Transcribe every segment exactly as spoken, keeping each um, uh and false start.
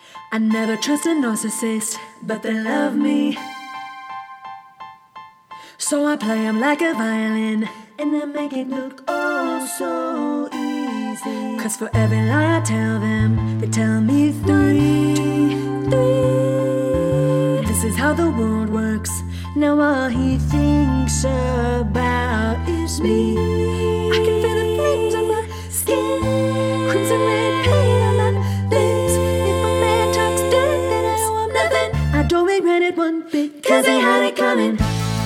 I never trust a narcissist, but they love me. So I play them like a violin, and I make it look oh so easy. Cause for every lie I tell them, they tell me three, three. This is how the world works. Now all he thinks about is me. I can feel the flames on my skin, crimson red pain on my lips. If a man talks dirt, then I know I'm nothing. I don't regret it one bit, cause they had it coming.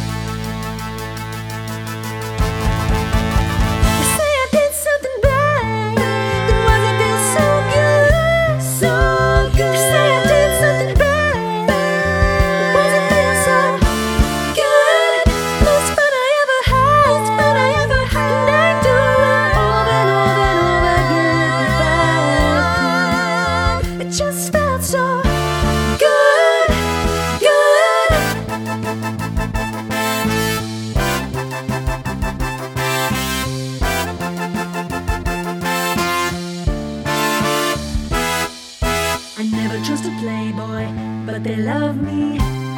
Just felt so good, good. I never trust a playboy, but they love me.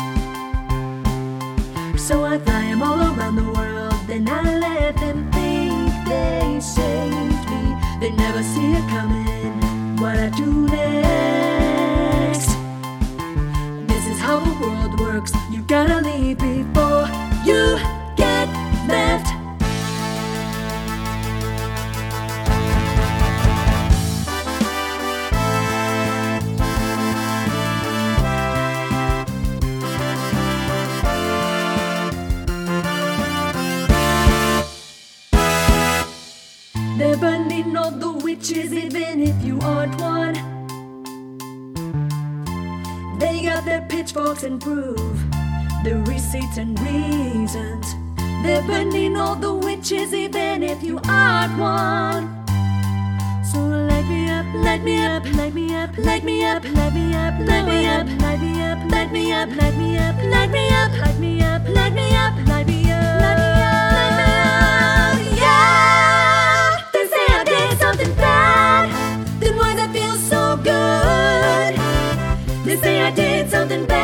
So I fly them all around the world, then I let them think they saved me. They never see it coming, what I do next. This is how the world works. You gotta leave before you get left. They're burning all the witches, even if you aren't one. They got their pitchforks and prove the receipts and reasons. They're burning all the witches, even if you aren't one. So light me up, light me up, light me up, light me up, light me up, light me up, light me up, light me up, light me up, light me up, light me up, light me up, light me up, light me up, light me up, yeah. They say I did something bad, then why does it feel so good? They say I did something bad.